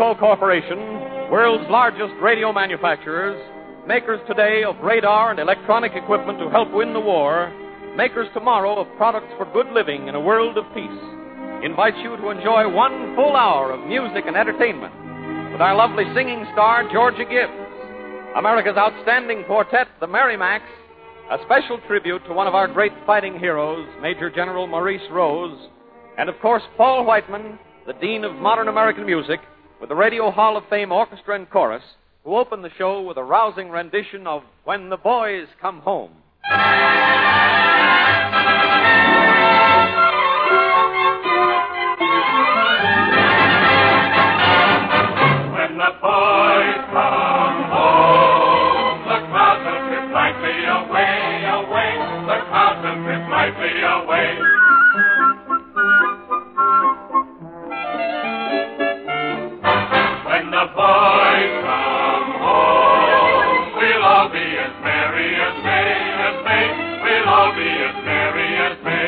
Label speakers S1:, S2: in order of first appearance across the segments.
S1: Philco Corporation, world's largest radio manufacturers, makers today of radar and electronic equipment to help win the war, makers tomorrow of products for good living in a world of peace, invites you to enjoy 1 full hour of music and entertainment with our lovely singing star, Georgia Gibbs, America's outstanding quartet, the Merrimacs, a special tribute to one of our great fighting heroes, Major General Maurice Rose, and, of course, Paul Whiteman, the Dean of Modern American Music, with the Radio Hall of Fame Orchestra and Chorus, who opened the show with a rousing rendition of When the Boys Come Home.
S2: When the boys come home, the clouds will drift lightly away, away. The clouds will drift lightly away. When the boys come home, we'll all be as merry as May, as May. We'll all be as merry as May.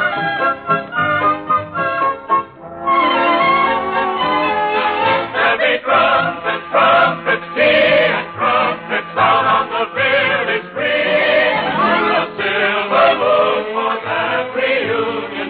S2: There'll be drums and trumpets, tea and trumpets out on the village green. The silver moon for that reunion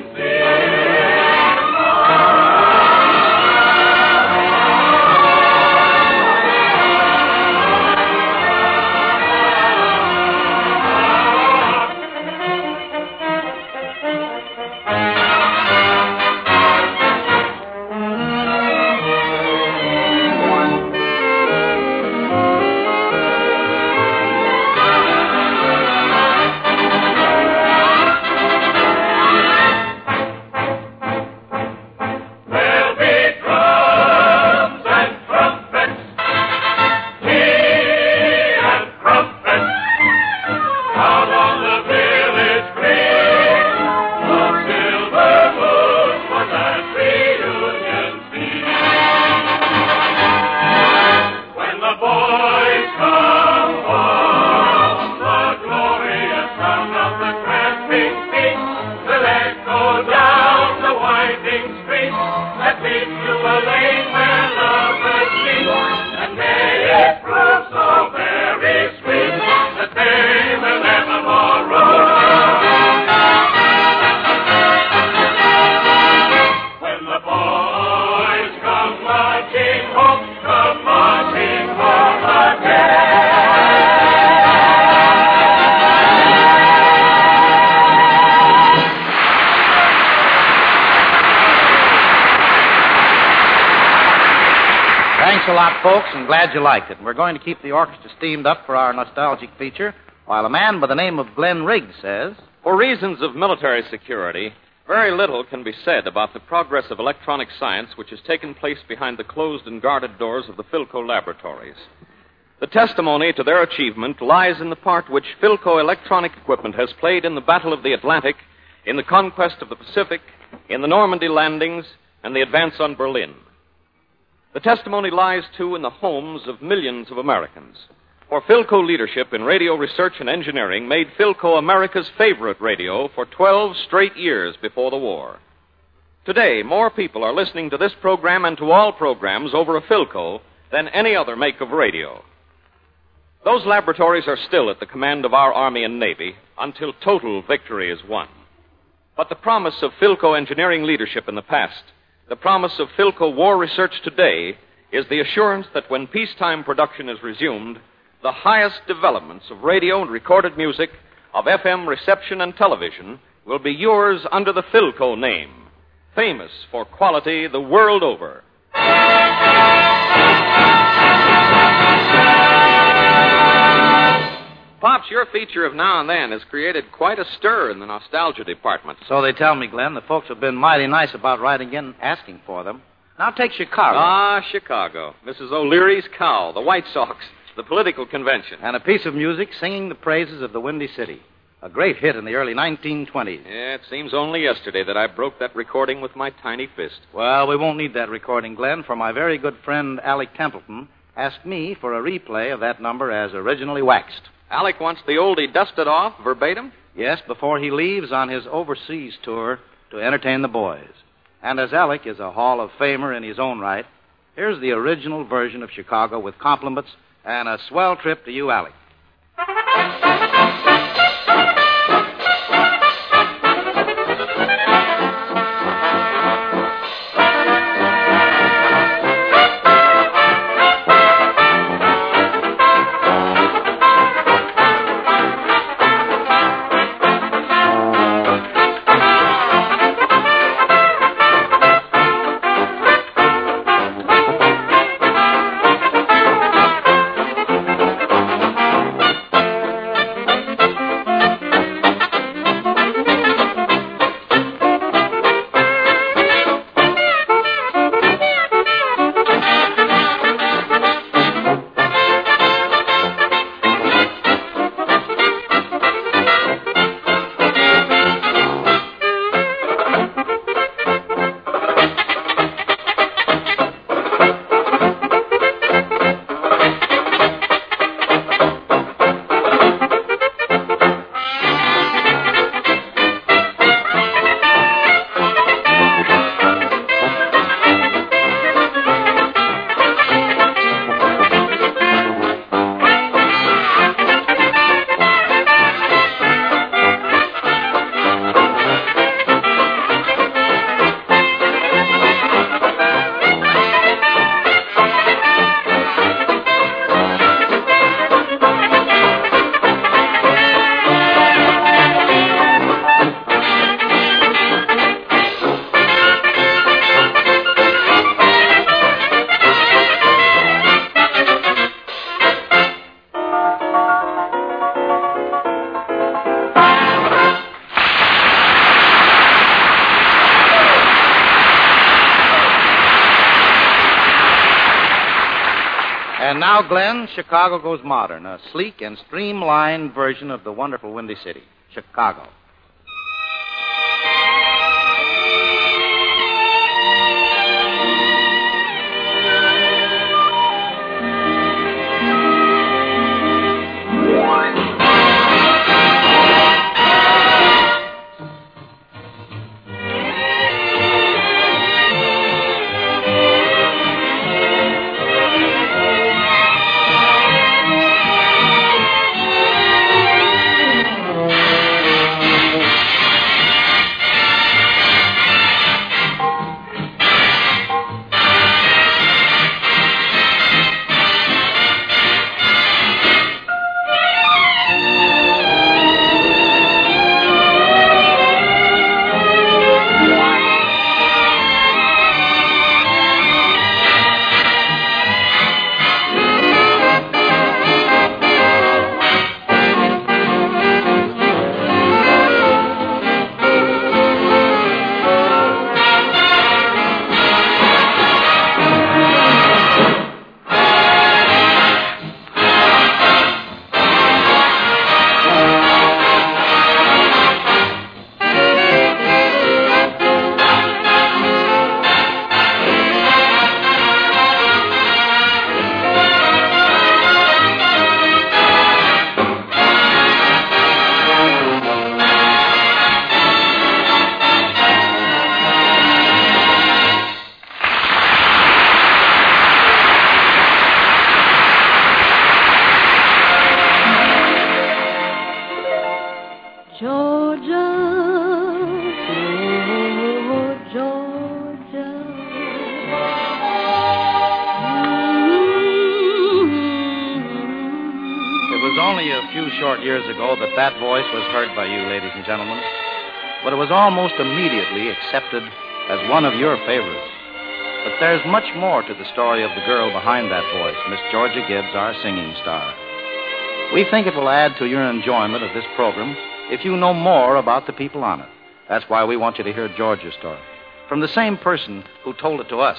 S3: Thanks a lot, folks, and glad you liked it. We're going to keep the orchestra steamed up for our nostalgic feature, while a man by the name of Glenn Riggs says,
S1: For reasons of military security, very little can be said about the progress of electronic science which has taken place behind the closed and guarded doors of the Philco laboratories. The testimony to their achievement lies in the part which Philco electronic equipment has played in the Battle of the Atlantic, in the conquest of the Pacific, in the Normandy landings, and the advance on Berlin. The testimony lies, too, in the homes of millions of Americans. For Philco leadership in radio research and engineering made Philco America's favorite radio for 12 straight years before the war. Today, more people are listening to this program and to all programs over a Philco than any other make of radio. Those laboratories are still at the command of our Army and Navy until total victory is won. But the promise of Philco engineering leadership in the past, the promise of Philco war research today, is the assurance that when peacetime production is resumed, the highest developments of radio and recorded music, of FM reception and television, will be yours under the Philco name, famous for quality the world over. Pops, your feature of Now and Then has created quite a stir in the nostalgia department.
S3: So they tell me, Glenn. The folks have been mighty nice about writing in asking for them. Now take Chicago.
S1: Ah, Chicago. Mrs. O'Leary's cow, the White Sox, the political convention.
S3: And a piece of music singing the praises of the Windy City. A great hit in the early 1920s.
S1: Yeah, it seems only yesterday that I broke that recording with my tiny fist.
S3: Well, we won't need that recording, Glenn, for my very good friend Alec Templeton asked me for a replay of that number as originally waxed.
S1: Alec wants the oldie dusted off verbatim?
S3: Yes, before he leaves on his overseas tour to entertain the boys. And as Alec is a Hall of Famer in his own right, Here's the original version of Chicago with compliments and a swell trip to you, Allie. And now, Glenn, Chicago Goes Modern, a sleek and streamlined version of the wonderful Windy City, Chicago. Short years ago that voice was heard by you, ladies and gentlemen. But it was almost immediately accepted as one of your favorites. But there's much more to the story of the girl behind that voice, Miss Georgia Gibbs, our singing star. We think it will add to your enjoyment of this program if you know more about the people on it. That's why we want you to hear Georgia's story, from the same person who told it to us.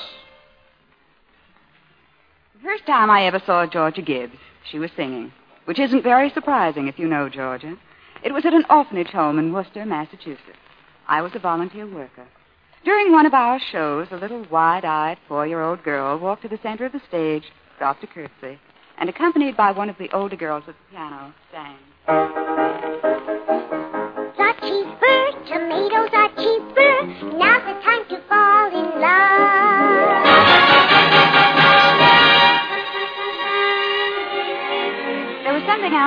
S4: The first time I ever saw Georgia Gibbs, she was singing. Which isn't very surprising if you know Georgia. It was at an orphanage home in Worcester, Massachusetts. I was a volunteer worker. During one of our shows, a little wide-eyed 4-year-old girl walked to the center of the stage, dropped a curtsy, and accompanied by one of the older girls at the piano, sang.
S5: Are cheaper, tomatoes are cheaper. Now's the time to fall in love.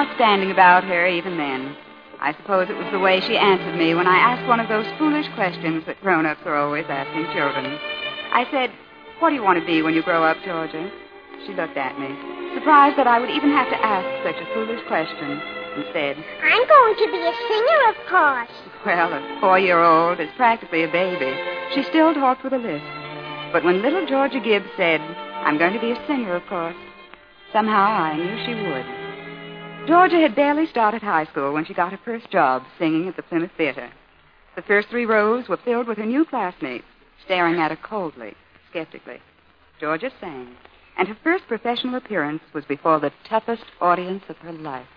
S4: outstanding about her even then. I suppose it was the way she answered me when I asked one of those foolish questions that grown-ups are always asking children. I said, "What do you want to be when you grow up, Georgia?" She looked at me, surprised that I would even have to ask such a foolish question, and said,
S5: I'm going to be a singer, of course.
S4: well, a 4-year-old is practically a baby. She still talked with a lisp. But when little Georgia Gibbs said, "I'm going to be a singer, of course," somehow I knew she would. Georgia had barely started high school when she got her first job singing at the Plymouth Theater. The first 3 rows were filled with her new classmates, staring at her coldly, skeptically. Georgia sang, and her first professional appearance was before the toughest audience of her life.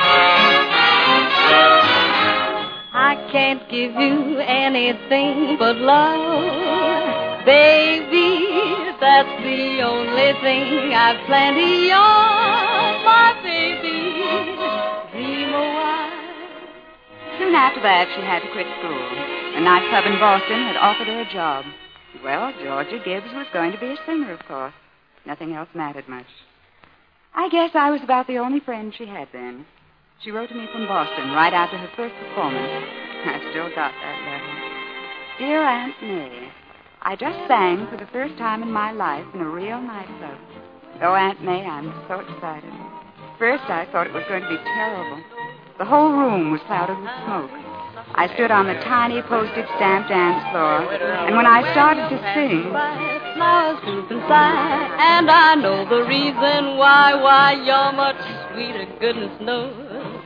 S6: I can't give you anything but love, baby. That's the only thing I've plenty of, my baby. Dream a while.
S4: Soon after that, she had to quit school. A nightclub in Boston had offered her a job. Well, Georgia Gibbs was going to be a singer, of course. Nothing else mattered much. I guess I was about the only friend she had then. She wrote to me from Boston right after her first performance. I've still got that letter. Dear Aunt May, I just sang for the first time in my life in a real nightclub. Oh, Aunt May, I'm so excited. First, I thought it was going to be terrible. The whole room was clouded with smoke. I stood on the tiny postage stamp dance floor, and when I started to sing...
S6: Flowers droop inside, and I know the reason why you're much sweeter, goodness knows.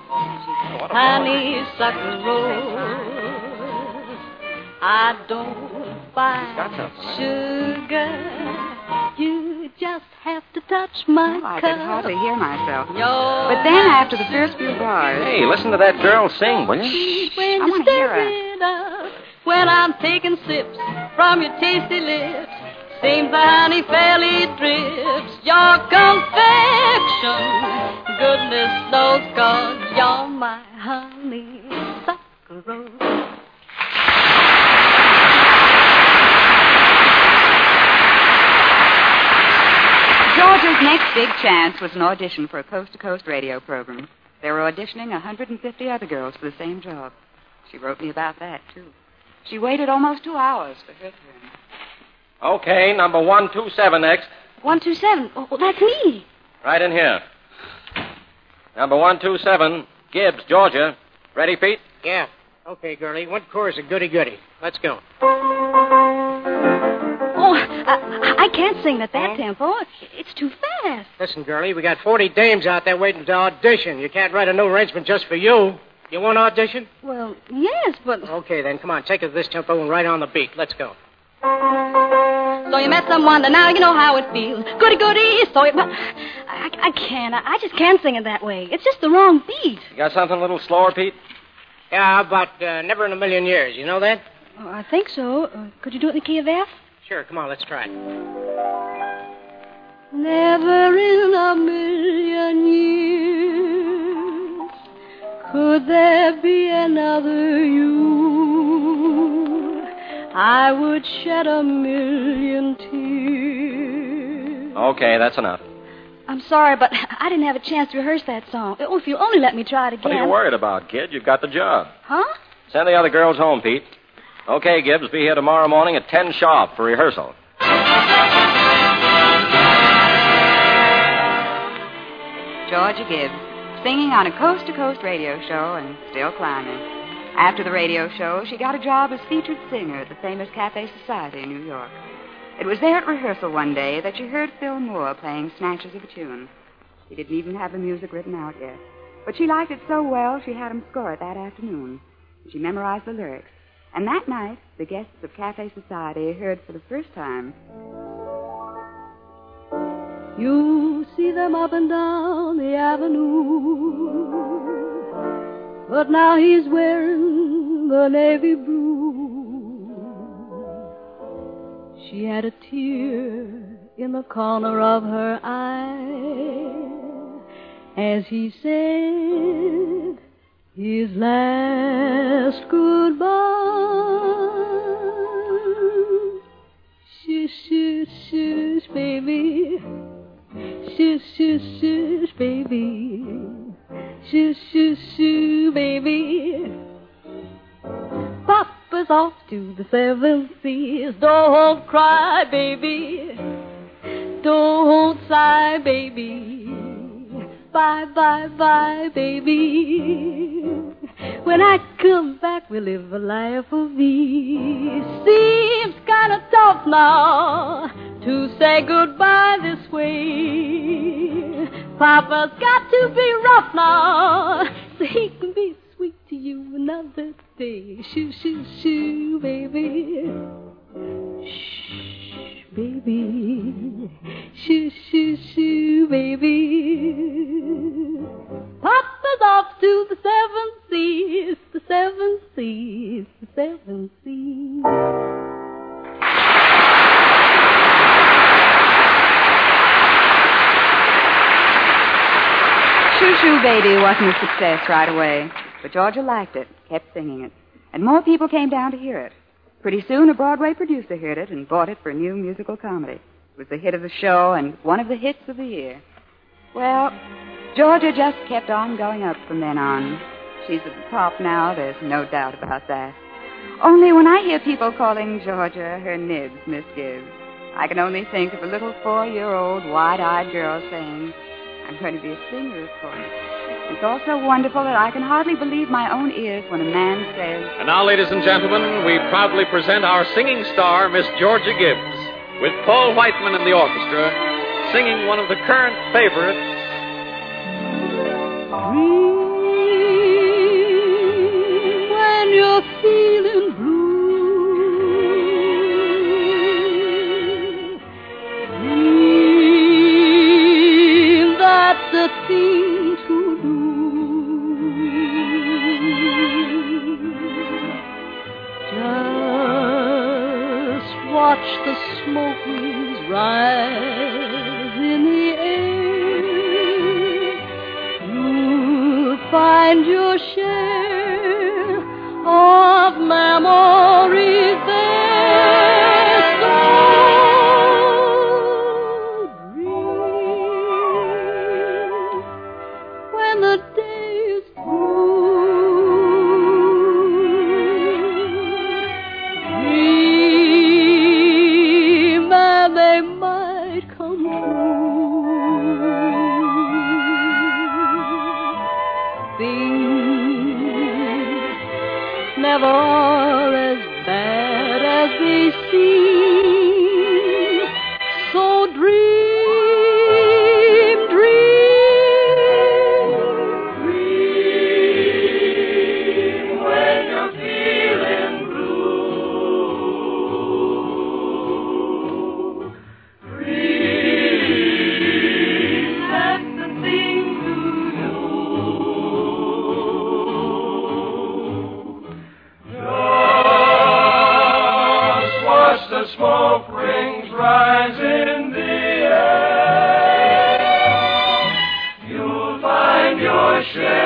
S6: Honeysuckle rose, I don't buy sugar. You just have to touch my
S4: I
S6: cup.
S4: could hardly hear myself.
S6: Your
S4: But then after the first few bars...
S3: Hey, listen to that girl sing, will you?
S6: when
S4: I
S6: you
S4: wanna hear
S6: stir it up, when I'm taking sips from your tasty lips, seems the honey fairly drips. Your confection, goodness knows, 'cause you're my honeysuckle rose.
S4: Georgia's next big chance was an audition for a coast-to-coast radio program. They were auditioning 150 other girls for the same job. She wrote me about that, too. She waited almost 2 hours for her turn.
S3: Okay, number 127 next.
S6: 127. Oh, that's me.
S3: Right in here. Number 127, Gibbs, Georgia. Ready, Pete?
S7: Yeah. Okay, girlie. One chorus of goody-goody. Let's go.
S6: Oh, I can't sing at that tempo. It's too fast.
S7: Listen, girlie, we got 40 dames out there waiting to audition. You can't write a new arrangement just for you. You want to audition?
S6: Well, yes, but...
S7: Okay, then. Come on. Take it to this tempo and right on the beat. Let's go.
S6: So you met someone, and now you know how it feels. Goody-goody, so it... I can't. I just can't sing it that way. It's just the wrong beat.
S3: You got something a little slower, Pete?
S7: Yeah, but never in a million years. You know that?
S6: Oh, I think so. Could you do it in the key of F?
S7: Sure. Come on. Let's try it.
S6: Never in a million years could there be another you. I would shed a million tears.
S3: Okay, that's enough.
S6: I'm sorry, but I didn't have a chance to rehearse that song. Oh, if you'll only let me try it again.
S3: What are you worried about, kid? You've got the job.
S6: Huh?
S3: Send the other girls home, Pete. Okay, Gibbs, be here tomorrow morning at 10 sharp for rehearsal.
S4: Georgia Gibbs, singing on a coast-to-coast radio show and still climbing. After the radio show, she got a job as featured singer at the famous Cafe Society in New York. It was there at rehearsal one day that she heard Phil Moore playing snatches of a tune. He didn't even have the music written out yet. But she liked it so well, she had him score it that afternoon. She memorized the lyrics. And that night, the guests of Cafe Society heard for the first time...
S6: You see them up and down the avenue, but now he's wearing the navy blue. She had a tear in the corner of her eye as he said his last goodbye. Shush, shush, shush, baby. Shush, shush, shush, baby. Shush, Papa's off to the seven seas. Don't cry, baby. Don't sigh, baby. Bye, bye, bye, baby. When I come back, we'll live a life of ease. Seems kind of tough now to say goodbye this way. Papa's got to be rough now so he can be sweet to you another day. Shoo, shoo, shoo, baby. Shh, baby. Shoo, shoo, shoo, baby. Papa's off to the seven seas, the seven seas, the seven seas.
S4: Shoo Shoo Baby wasn't a success right away, but Georgia liked it, kept singing it, and more people came down to hear it. Pretty soon, a Broadway producer heard it and bought it for a new musical comedy. It was the hit of the show and one of the hits of the year. Well, Georgia just kept on going up from then on. She's at the top now, there's no doubt about that. Only when I hear people calling Georgia her nibs, Miss Gibbs, I can only think of a little 4-year-old wide-eyed girl saying, I'm going to be a singer, of course. It's also wonderful that I can hardly believe my own ears when a man says...
S1: And now, ladies and gentlemen, we proudly present our singing star, Miss Georgia Gibbs, with Paul Whiteman in the orchestra, singing one of the current favorites,
S6: When you're feeling blue, that's the thing to do. Just watch the smoke rings rise in the air. You'll find your share of memories there. So dream when the day is through. Dream and they might come true. Things never are as bad as they seem. So dream, dream, dream when you're feeling blue. Dream, that's the thing to do. Just watch the smoke rings rise in the air. You'll find your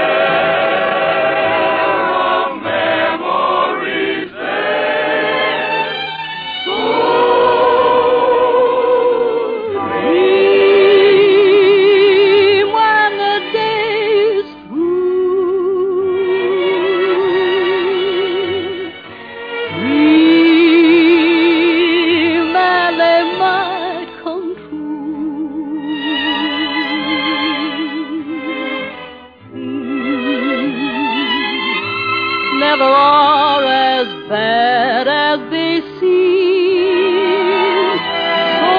S6: share of memories there. So dream when the day's through. Dream and they might come true. Never are as bad as they seem. So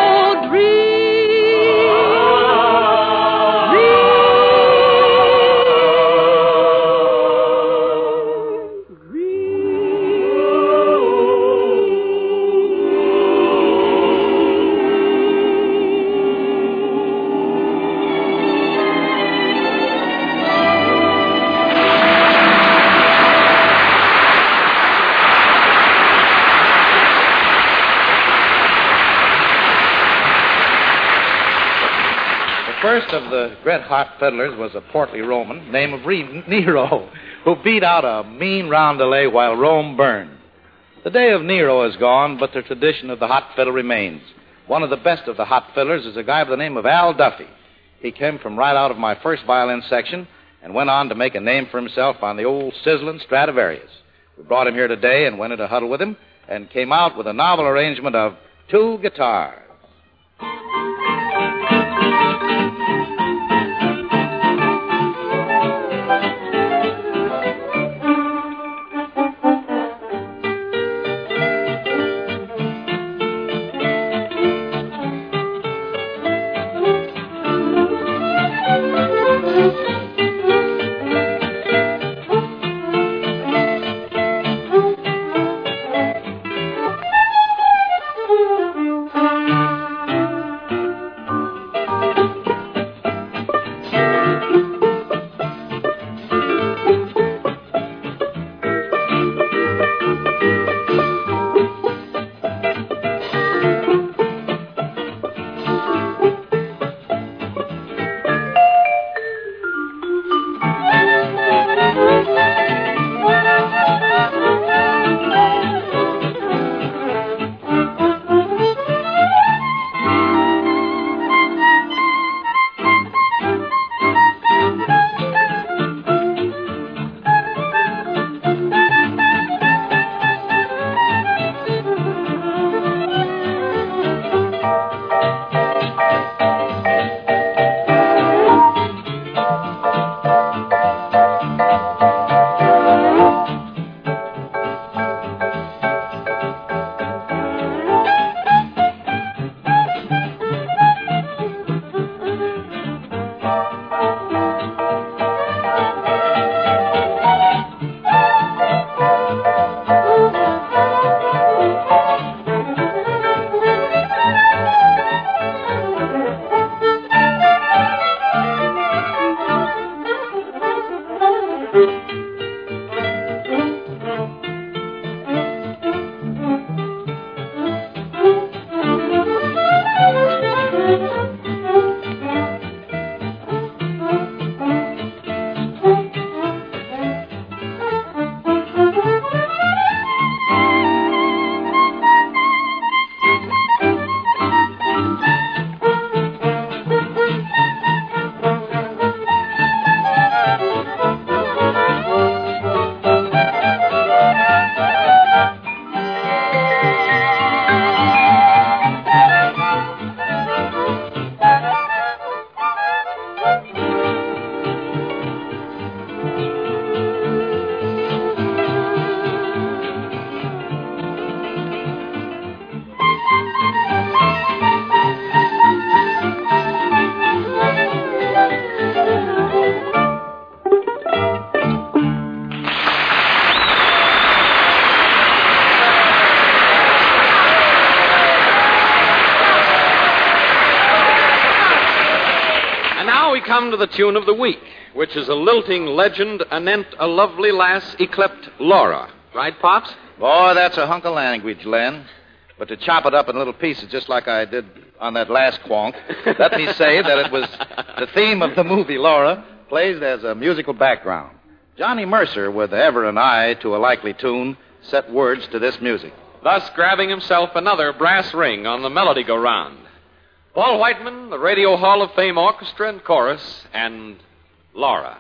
S3: The first of the Red Hot Fiddlers was a portly Roman named Nero, who beat out a mean roundelay while Rome burned. The day of Nero is gone, but the tradition of the hot fiddle remains. One of the best of the hot fiddlers is a guy by the name of Al Duffy. He came from right out of my first violin section and went on to make a name for himself on the old sizzling Stradivarius. We brought him here today and went into huddle with him and came out with a novel arrangement of two guitars.
S1: Come to the tune of the week, which is a lilting legend anent a lovely lass yclept Laura. Right, Pops?
S3: Boy, that's a hunk of language, Len. But to chop it up in little pieces just like I did on that last quonk, let me say that it was the theme of the movie Laura, plays as a musical background. Johnny Mercer, with Ever and I to a likely tune, set words to this music.
S1: Thus grabbing himself another brass ring on the melody-go-round. Paul Whiteman, the Radio Hall of Fame Orchestra and Chorus, and Laura.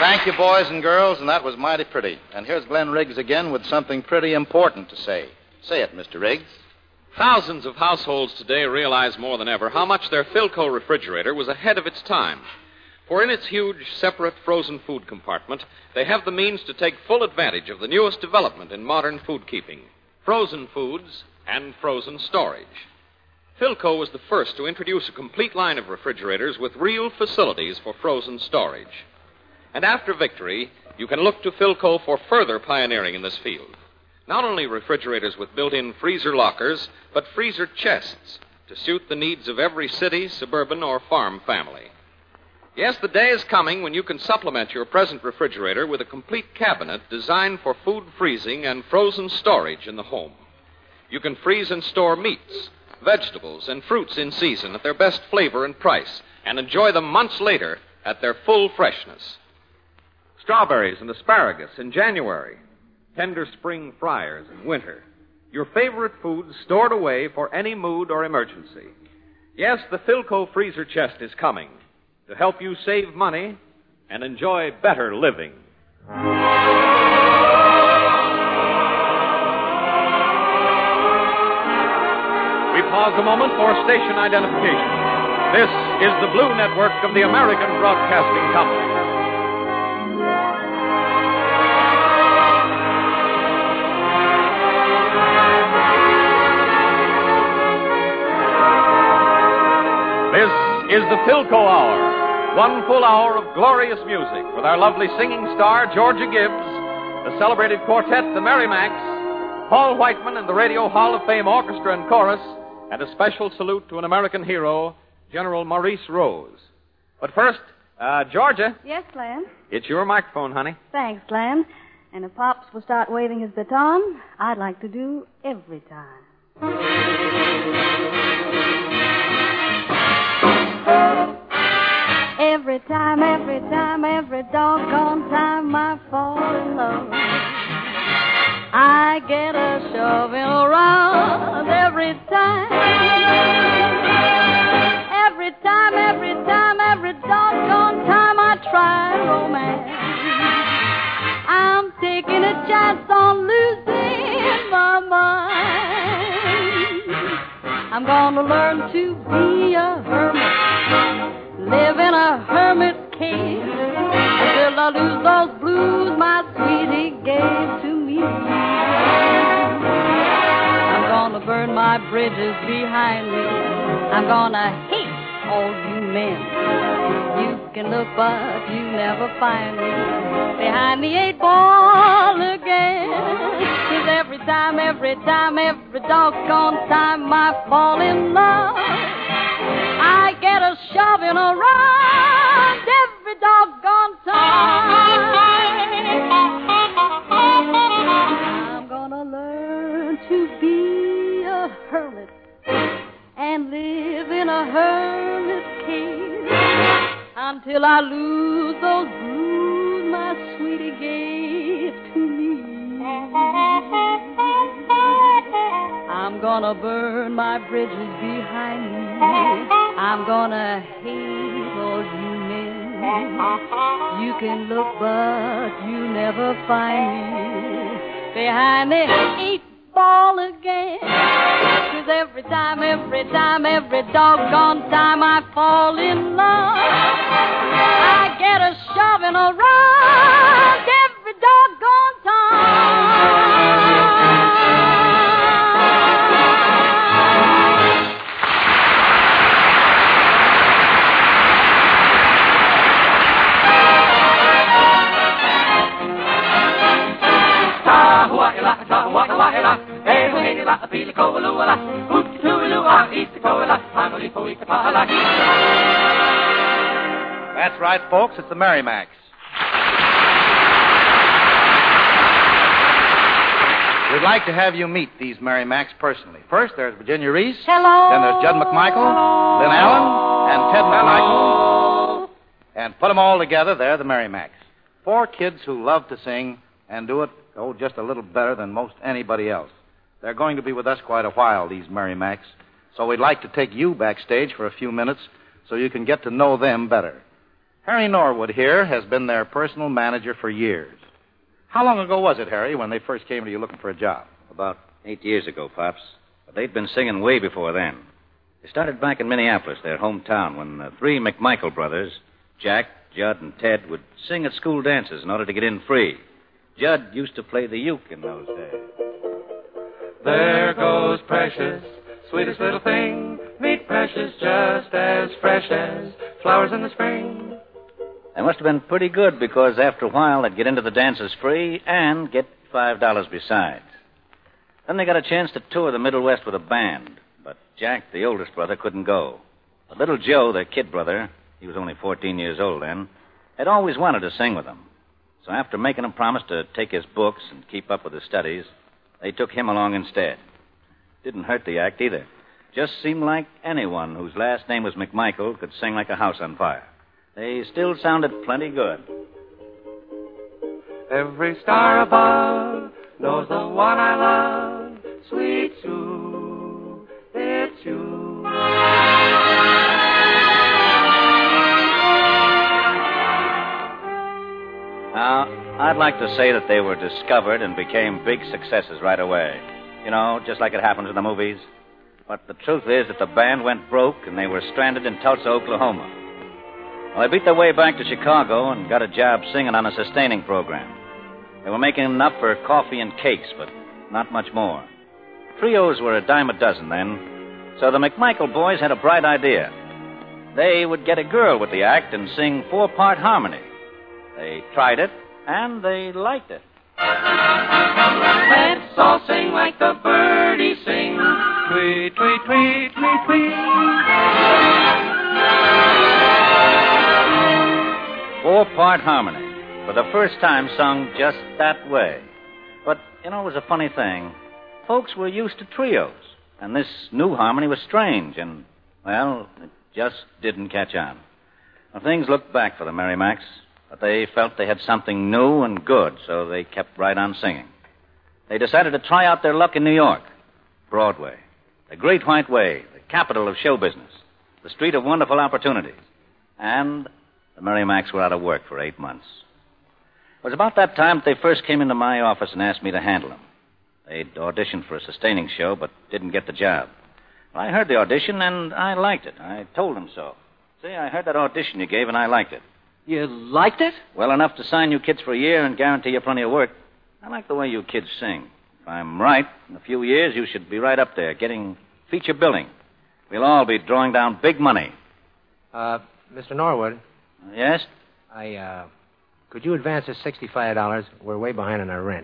S3: Thank you, boys and girls, and that was mighty pretty. And here's Glenn Riggs again with something pretty important to say. Say it, Mr. Riggs.
S1: Thousands of households today realize more than ever how much their Philco refrigerator was ahead of its time. For in its huge, separate frozen food compartment, they have the means to take full advantage of the newest development in modern food keeping, frozen foods and frozen storage. Philco was the first to introduce a complete line of refrigerators with real facilities for frozen storage. And after victory, you can look to Philco for further pioneering in this field. Not only refrigerators with built-in freezer lockers, but freezer chests to suit the needs of every city, suburban, or farm family. Yes, the day is coming when you can supplement your present refrigerator with a complete cabinet designed for food freezing and frozen storage in the home. You can freeze and store meats, vegetables, and fruits in season at their best flavor and price, and enjoy them months later at their full freshness. Strawberries and asparagus in January, tender spring fryers in winter. Your favorite foods stored away for any mood or emergency. Yes, the Philco freezer chest is coming to help you save money and enjoy better living. We pause a moment for station identification. This is the Blue Network of the American Broadcasting Company. This is the Philco Hour, 1 full hour of glorious music with our lovely singing star, Georgia Gibbs, the celebrated quartet, the Merrimacs, Paul Whiteman and the Radio Hall of Fame Orchestra and Chorus, and a special salute to an American hero, General Maurice Rose. But first, Georgia.
S6: Yes, Glenn?
S1: It's your microphone, honey.
S6: Thanks, Glenn. And if Pops will start waving his baton, I'd like to do every time. Every time, every doggone time I fall in love, I get a shoving around every time. Every doggone time I try romance, I'm taking a chance on losing my mind. I'm gonna learn to be a hermit, live in a hermit cave, until I lose those blues my sweetie gave to me. I'm gonna burn my bridges behind me. I'm gonna hate all you men. You can look, but you never find me behind the 8-ball again. 'Cause every time, every doggone time I fall in love, I get a shoving around every doggone time. I'm gonna learn to be a hermit and live in a hermit cave until I lose those blues my sweetie gave to me. I'm gonna burn my bridges behind me. I'm gonna hate all you men. You can look, but you never find me behind the 8-ball again. 'Cause every time, every doggone time I fall in love, I get a shoving around every doggone time.
S3: That's right, folks. It's the Merrimacs. We'd like to have you meet these Merrimacs personally. First, there's Virginia Reese.
S6: Hello.
S3: Then there's Judd McMichael, Lynn Allen, and Ted McMichael. And put them all together, they're the Merrimacs. 4 kids who love to sing and do it, just a little better than most anybody else. They're going to be with us quite a while, these Merrimacs. So we'd like to take you backstage for a few minutes so you can get to know them better. Harry Norwood here has been their personal manager for years. How long ago was it, Harry, when they first came to you looking for a job?
S8: About 8 years ago, Pops. But they'd been singing way before then. They started back in Minneapolis, their hometown, when the three McMichael brothers, Jack, Judd, and Ted, would sing at school dances in order to get in free. Judd used to play the uke in those days.
S2: There goes Precious, sweetest little thing. Meet Precious, just as fresh as flowers in the spring.
S8: They must have been pretty good because after a while they'd get into the dances free and get $5 besides. Then they got a chance to tour the Middle West with a band. But Jack, the oldest brother, couldn't go. But little Joe, their kid brother, he was only 14 years old then, had always wanted to sing with them. So after making him promise to take his books and keep up with his studies, they took him along instead. Didn't hurt the act either. Just seemed like anyone whose last name was McMichael could sing like a house on fire. They still sounded plenty good.
S2: Every star above knows the one I love. Sweet Sue, it's you.
S8: Now, I'd like to say that they were discovered and became big successes right away. You know, just like it happens in the movies. But the truth is that the band went broke and they were stranded in Tulsa, Oklahoma. Well, they beat their way back to Chicago and got a job singing on a sustaining program. They were making enough for coffee and cakes, but not much more. Trios were a dime a dozen then, so the McMichael boys had a bright idea. They would get a girl with the act and sing 4-part harmony. They tried it, and they liked it.
S2: Let's all sing like the birdies sing. Tweet, tweet, tweet, tweet, tweet.
S8: 4-part harmony, for the first time sung just that way. But, you know, it was a funny thing. Folks were used to trios, and this new harmony was strange, and, well, it just didn't catch on. Well, things looked back for the Merrimacs, but they felt they had something new and good, so they kept right on singing. They decided to try out their luck in New York, Broadway, the Great White Way, the capital of show business, the street of wonderful opportunities. And the Merrimacs were out of work for 8 months. It was about that time that they first came into my office and asked me to handle them. They'd auditioned for a sustaining show, but didn't get the job. Well, I heard the audition, and I liked it. I told them so. See, I heard that audition you gave, and I liked it.
S7: You liked it?
S8: Well enough to sign you kids for a year and guarantee you plenty of work. I like the way you kids sing. If I'm right, in a few years, you should be right up there, getting feature billing. We'll all be drawing down big money.
S7: Mr. Norwood.
S8: Yes?
S7: Could you advance us $65? We're way behind on our rent.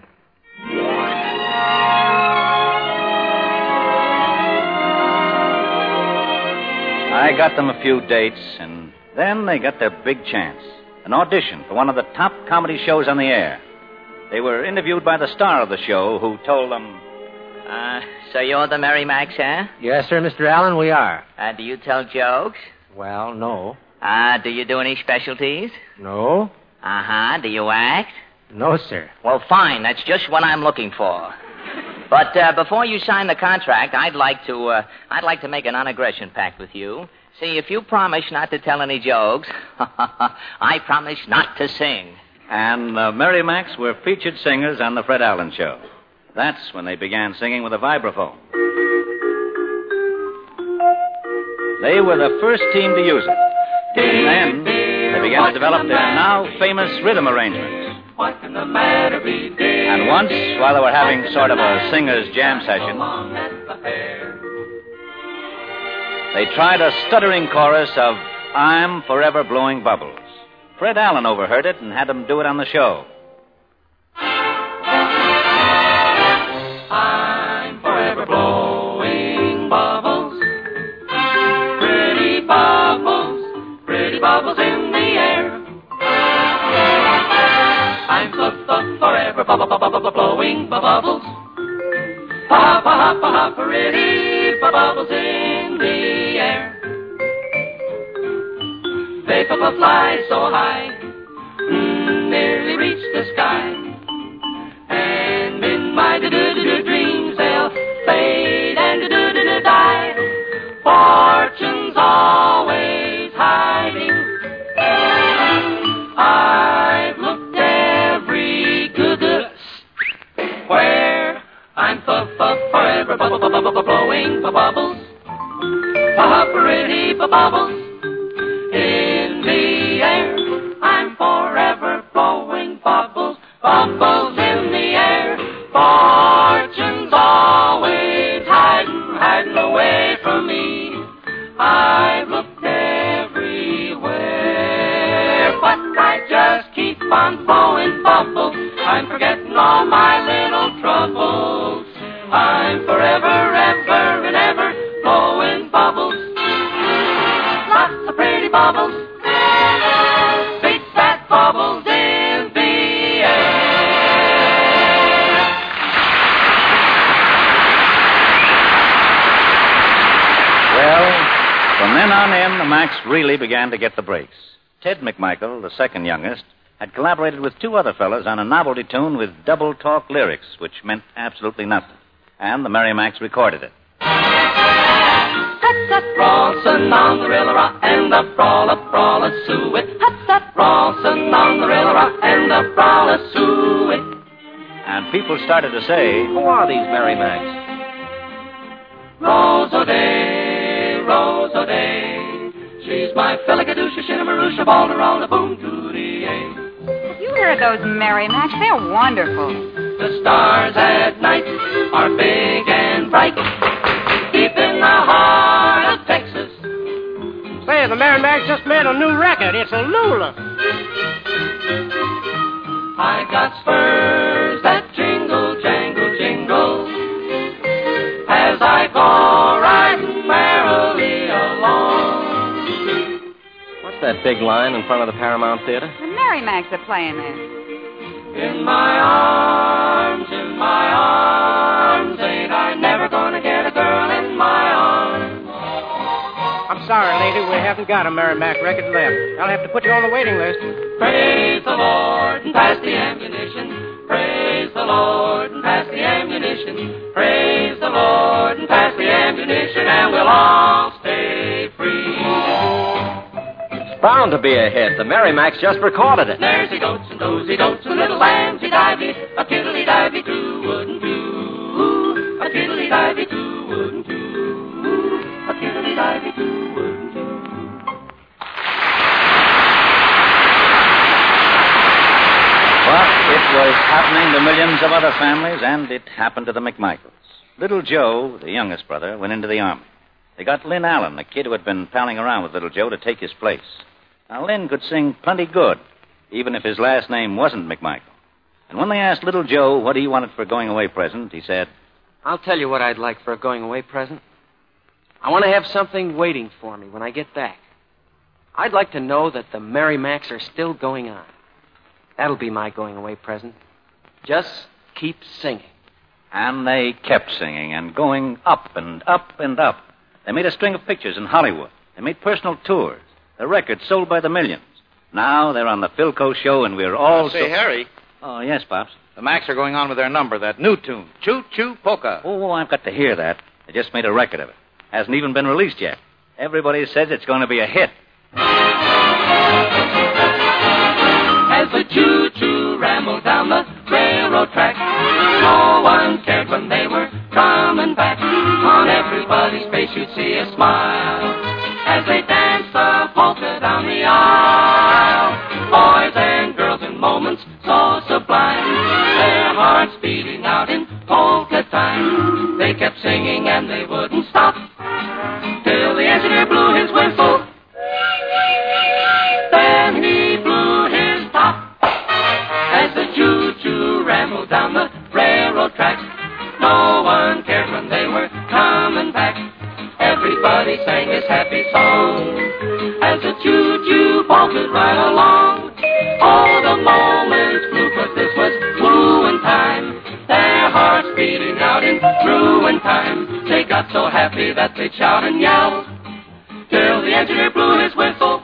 S8: I got them a few dates, and then they got their big chance. An audition for one of the top comedy shows on the air. They were interviewed by the star of the show, who told them...
S9: So you're the Merrimacs, huh?
S7: Yes, sir, Mr. Allen, we are.
S9: Do you tell jokes?
S7: Well, no.
S9: Do you do any specialties?
S7: No?
S9: Uh-huh. Do you act?
S7: No, sir.
S9: Well, fine. That's just what I'm looking for. But before you sign the contract, I'd like to make an unaggression pact with you. See, if you promise not to tell any jokes, I promise not to sing.
S8: And the Merrimacs were featured singers on the Fred Allen Show. That's when they began singing with a vibraphone. They were the first team to use it. And then they began to develop their now famous rhythm arrangements.
S2: What can the matter be, dear?
S8: And once, while they were having sort of a singer's jam session, they tried a stuttering chorus of I'm Forever Blowing Bubbles. Fred Allen overheard it and had them do it on the show.
S2: I'm forever blowing bubbles. Pretty bubbles in the air. I'm forever blowing bubbles. Pretty bubbles in the air. They fly so high, nearly reach the sky. And in my dreams they'll fade and die. Fortune's always hiding I'm forever blowing bubbles. Pretty bubbles in the air. I'm forever blowing bubbles, bubbles in the air. Fortune's always hiding away from me. I've looked everywhere, but I just keep on blowing bubbles. I'm forgetting all my little troubles. I'm forever, ever, and ever blowing bubbles. Lots of pretty bubbles. Big fat bubbles in the air.
S8: Well, from then on in, the Macs really began to get the breaks. Ted McMichael, the second youngest, had collaborated with two other fellas on a novelty tune with double talk lyrics, which meant absolutely nothing. And the Merry Macs recorded it.
S2: Hut-tut, Rawson on the Rilla and the Brawler Suet. Hut-tut, Rawson on the Rilla and the Brawler Suet.
S8: And people started to say, who are these Merry Macs?
S2: Rose O'Day, Rose O'Day. She's my Feligadusha, Shinnamarusha, Balderalda, Boom, Doody-ay.
S4: Have you heard those Merry Macs? They're wonderful.
S2: The stars at night are big and bright, deep in the heart of Texas.
S7: Say, the Merry Macs just made a new record. It's a Lula.
S2: I got spurs that jingle, jangle, jingle, as I go riding merrily along.
S10: What's that big line in front of the Paramount Theater?
S4: The Merry Macs are playing there.
S2: In my arms, ain't I never gonna get a girl in my arms.
S7: I'm sorry, lady, we haven't got a Merry Mac record left. I'll have to put you on the waiting list.
S2: Praise the Lord and pass the ammunition. Praise the Lord and pass the ammunition. Praise the Lord and pass the ammunition, and we'll all stay free.
S10: Bound to be a hit. The Merry Macs just recorded it.
S2: There's he goats and dozy dotes and little lambsy divey, a kiddly divey doo wouldn't do, a kiddly divey doo wouldn't do, a kiddly divey doo wouldn't do.
S8: But it was happening to millions of other families, and it happened to the McMichaels. Little Joe, the youngest brother, went into the Army. They got Lynn Allen, a kid who had been palling around with Little Joe, to take his place. Now, Lynn could sing plenty good, even if his last name wasn't McMichael. And when they asked Little Joe what he wanted for a going-away present, he said,
S10: I'll tell you what I'd like for a going-away present. I want to have something waiting for me when I get back. I'd like to know that the Merry Macs are still going on. That'll be my going-away present. Just keep singing.
S8: And they kept singing and going up and up and up. They made a string of pictures in Hollywood. They made personal tours. The records sold by the millions. Now they're on the Philco show, and we're all...
S3: Say, Harry.
S8: Oh, yes, Pops.
S3: The Macs are going on with their number, that new tune, Choo Choo Polka.
S8: Oh, I've got to hear that. They just made a record of it. Hasn't even been released yet. Everybody says it's going to be a hit.
S2: As the choo-choo rambled down the railroad track, no one cared when they were coming back. On everybody's face you'd see a smile as they danced the polka down the aisle. Boys and girls in moments so sublime, their hearts beating out in polka time. They kept singing and they wouldn't stop till the engineer blew his whistle. Then he blew his top as the choo-choo rambled down the railroad tracks. No one cared when they were coming back. Everybody sang his happy song as the choo-choo polkaed right along. Oh, the moments flew, 'cause this was wooing time. Their hearts beating out in truant time. They got so happy that they'd shout and yell till the engineer blew his whistle.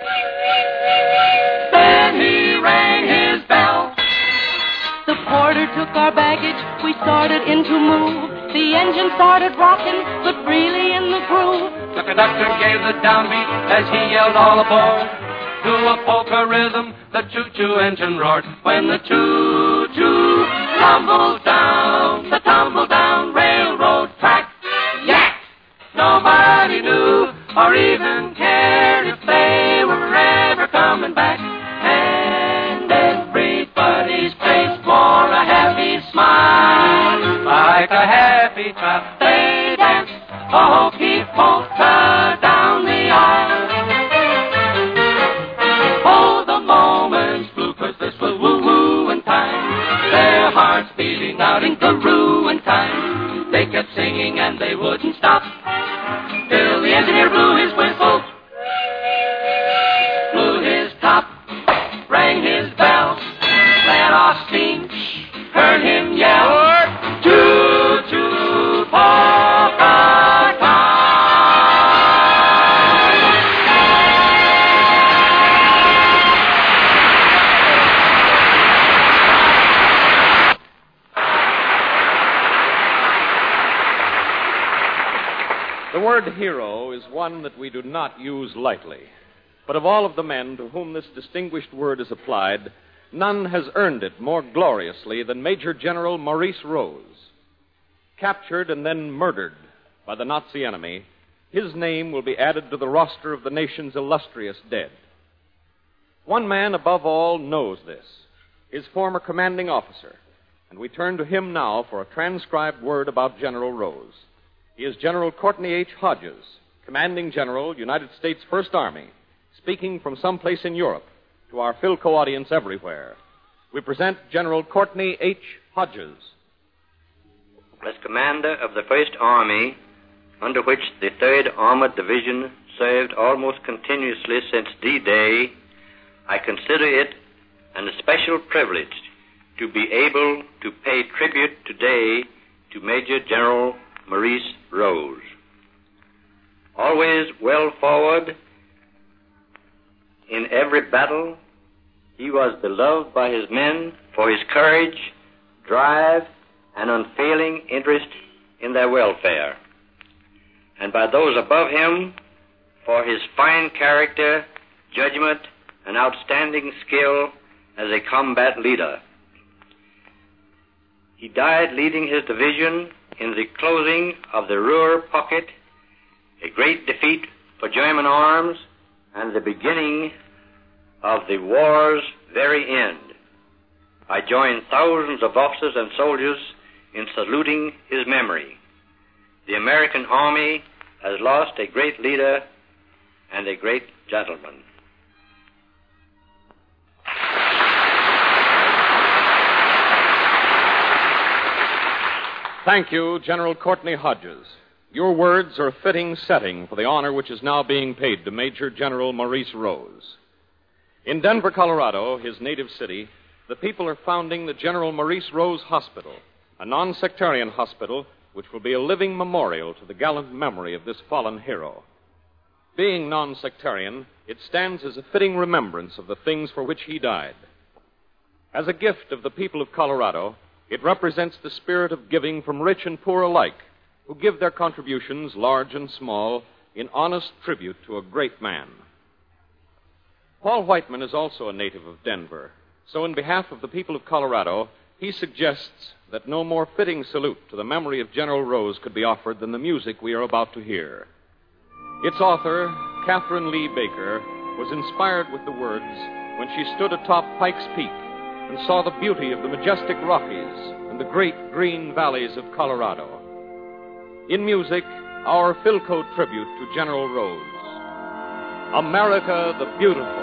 S2: Then he rang his bell.
S6: The porter took our baggage, we started in to move. The engine started rocking, but really in the groove.
S2: The conductor gave the downbeat as he yelled all aboard. To a polka rhythm, the choo-choo engine roared. When the choo-choo tumbled down, the tumble down. or even cared if they were ever coming back. And everybody's face wore a happy smile, like a happy child. They danced a hokey polka down the aisle. Oh, the moments flew, 'cause this was woo-woo-and time. Their hearts beating out in Karoo-and time. They kept singing and they wouldn't stop, till the engineer blew his whistle, blew his top, rang his bell, let off steam, heard him yell, choo-choo, polka time.
S1: The word hero is one that we do not use lightly. But of all of the men to whom this distinguished word is applied, none has earned it more gloriously than Major General Maurice Rose. Captured and then murdered by the Nazi enemy, his name will be added to the roster of the nation's illustrious dead. One man above all knows this, his former commanding officer, and we turn to him now for a transcribed word about General Rose. He is General Courtney H. Hodges, Commanding General, United States First Army, speaking from someplace in Europe to our Philco audience everywhere. We present General Courtney H. Hodges.
S11: As commander of the First Army, under which the 3rd Armored Division served almost continuously since D-Day, I consider it an especial privilege to be able to pay tribute today to Major General Maurice Rose. Always well forward in every battle, he was beloved by his men for his courage, drive, and unfailing interest in their welfare, and by those above him for his fine character, judgment, and outstanding skill as a combat leader. He died leading his division in the closing of the Ruhr Pocket, a great defeat for German arms and the beginning of the war's very end. I join thousands of officers and soldiers in saluting his memory. The American Army has lost a great leader and a great gentleman.
S1: Thank you, General Courtney Hodges. Your words are a fitting setting for the honor which is now being paid to Major General Maurice Rose. In Denver, Colorado, his native city, the people are founding the General Maurice Rose Hospital, a non-sectarian hospital which will be a living memorial to the gallant memory of this fallen hero. Being non-sectarian, it stands as a fitting remembrance of the things for which he died. As a gift of the people of Colorado, it represents the spirit of giving from rich and poor alike, who give their contributions, large and small, in honest tribute to a great man. Paul Whiteman is also a native of Denver, so in behalf of the people of Colorado, he suggests that no more fitting salute to the memory of General Rose could be offered than the music we are about to hear. Its author, Catherine Lee Baker, was inspired with the words when she stood atop Pikes Peak and saw the beauty of the majestic Rockies and the great green valleys of Colorado. In music, our Philco tribute to General Rose. America the Beautiful.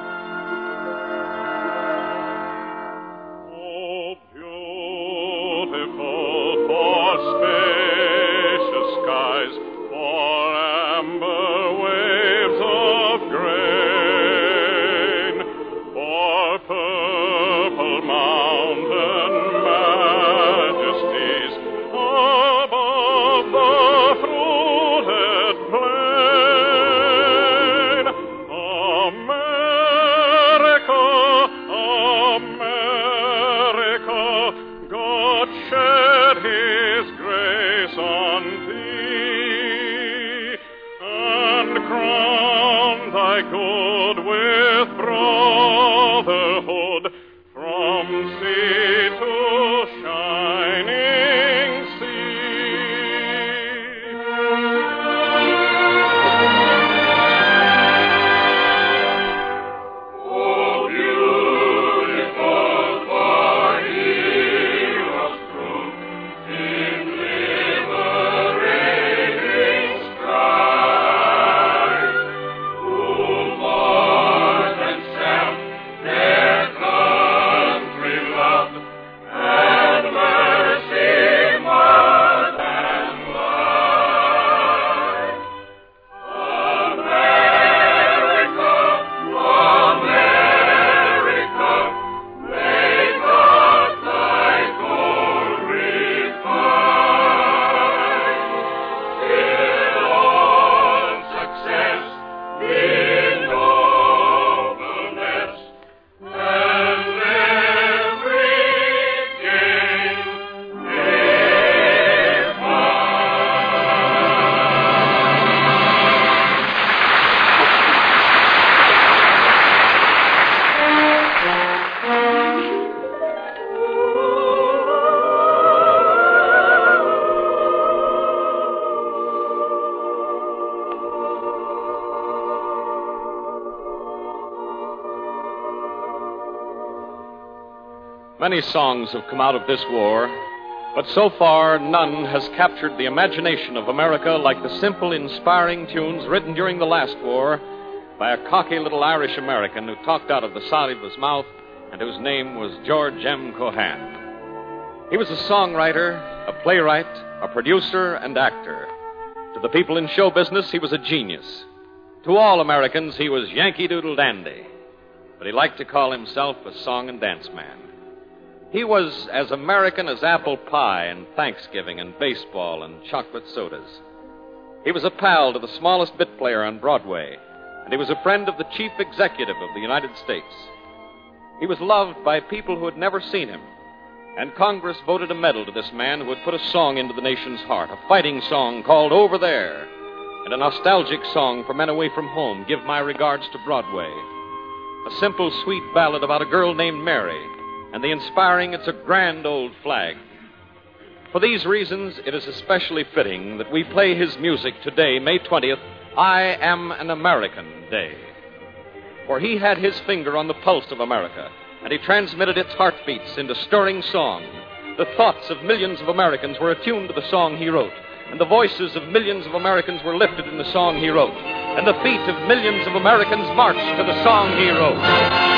S2: Oh, beautiful for spacious skies, for amber waves of grain, for purple mountain majesties above the fruited plain. America, America, God shed his grace on thee, and crown thy good with brotherhood from sea to shining sea.
S1: Many songs have come out of this war, but so far none has captured the imagination of America like the simple, inspiring tunes written during the last war by a cocky little Irish American who talked out of the side of his mouth and whose name was George M. Cohan. He was a songwriter, a playwright, a producer, and actor. To the people in show business, he was a genius. To all Americans, he was Yankee Doodle Dandy. But he liked to call himself a song and dance man. He was as American as apple pie and Thanksgiving and baseball and chocolate sodas. He was a pal to the smallest bit player on Broadway, and he was a friend of the chief executive of the United States. He was loved by people who had never seen him, and Congress voted a medal to this man who had put a song into the nation's heart, a fighting song called Over There, and a nostalgic song for men away from home, Give My Regards to Broadway. A simple, sweet ballad about a girl named Mary, and the inspiring It's a Grand Old Flag. For these reasons, it is especially fitting that we play his music today, May 20th, I Am an American Day. For he had his finger on the pulse of America, and he transmitted its heartbeats into stirring song. The thoughts of millions of Americans were attuned to the song he wrote, and the voices of millions of Americans were lifted in the song he wrote, and the feet of millions of Americans marched to the song he wrote.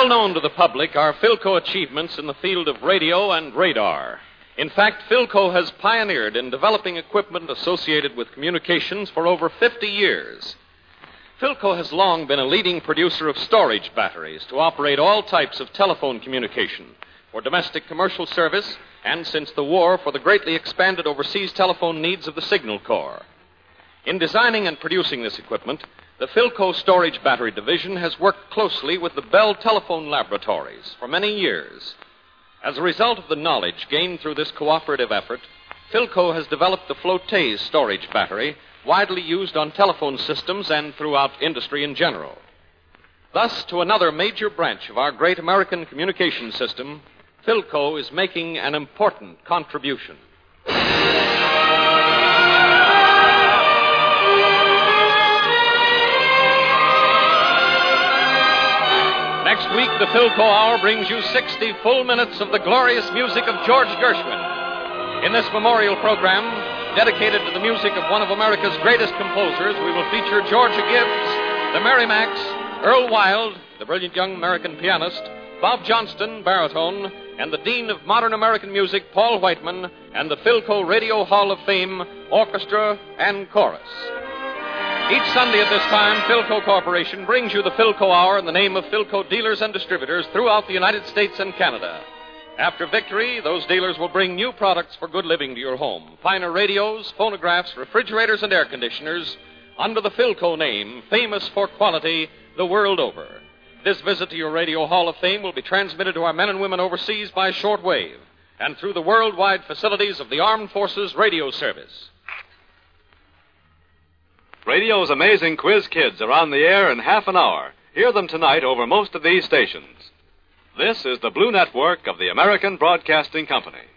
S1: Well known to the public are Philco achievements in the field of radio and radar. In fact, Philco has pioneered in developing equipment associated with communications for over 50 years. Philco has long been a leading producer of storage batteries to operate all types of telephone communication for domestic commercial service and, since the war, for the greatly expanded overseas telephone needs of the Signal Corps. In designing and producing this equipment, the Philco Storage Battery Division has worked closely with the Bell Telephone Laboratories for many years. As a result of the knowledge gained through this cooperative effort, Philco has developed the Flotaise storage battery, widely used on telephone systems and throughout industry in general. Thus, to another major branch of our great American communication system, Philco is making an important contribution. Next week, the Philco Hour brings you 60 full minutes of the glorious music of George Gershwin. In this memorial program, dedicated to the music of one of America's greatest composers, we will feature Georgia Gibbs, the Merrimacs, Earl Wild, the brilliant young American pianist, Bob Johnston, baritone, and the Dean of Modern American Music, Paul Whiteman, and the Philco Radio Hall of Fame, orchestra and chorus. Each Sunday at this time, Philco Corporation brings you the Philco Hour in the name of Philco dealers and distributors throughout the United States and Canada. After victory, those dealers will bring new products for good living to your home. Finer radios, phonographs, refrigerators, and air conditioners under the Philco name, famous for quality the world over. This visit to your Radio Hall of Fame will be transmitted to our men and women overseas by shortwave and through the worldwide facilities of the Armed Forces Radio Service.
S12: Radio's amazing quiz kids are on the air in half an hour. Hear them tonight over most of these stations. This is the Blue Network of the American Broadcasting Company.